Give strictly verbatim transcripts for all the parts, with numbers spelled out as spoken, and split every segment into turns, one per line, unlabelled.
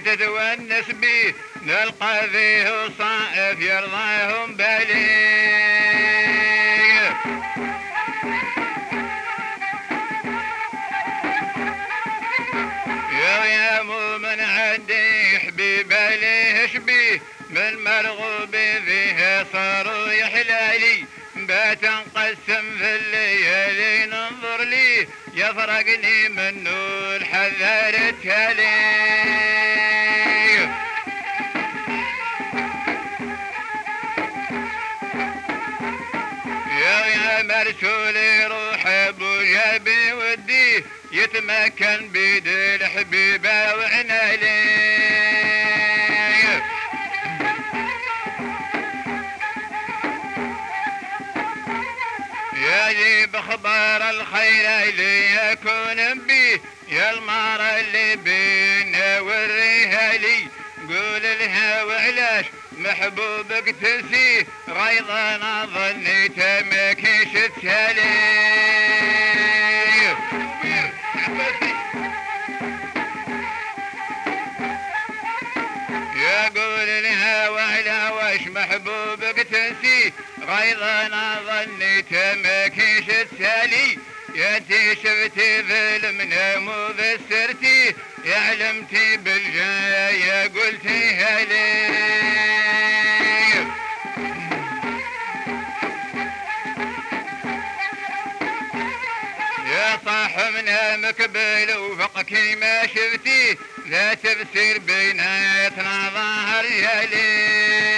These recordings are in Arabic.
تتونس بيه نلقى فيه صائف يرضاهم بليغ. يا يا مؤمن عندي حبيب ليه شبيه من مرغوب فيه صاروا يحلالي بات انقسم في الليالي ننظر ليه يفرقني منه الحذر التالي. يا يا مرسولي روح ابو جابي وديه يتمكن بيد الحبيبه وعناليه. يجيب اخبار الخير اللي يكون بيه يا المار اللي بينا وريها لي قول لها وعلاش محبوبك تنسيه غيظا اظني تمكي شفتها لي. يقول لها وعلا وش محبوبك تنسيه غيظا اظني تمكي شفتها لي. يا انتي شفتي في المنام وفسرتي يعلمتي بالجاية قلتيها لي. يا صاح منامك بل وفقكي ما شفتي لا تفسير بيناتنا ظاهر يا لي.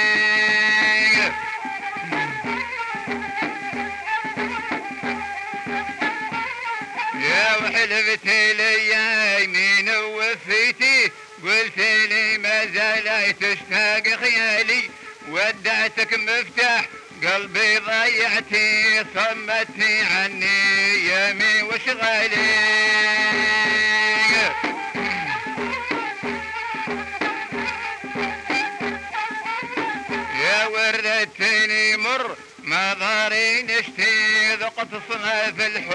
يا وحلفتي لي يا يمين ووفيتي قلتي لي ما زال تشتاق خيالي ودعتك مفتاح قلبي ضيعتي صمتي عني يمي وشغالي. يا وردتني مر ما ضاري نشتي ذقت صنف الحب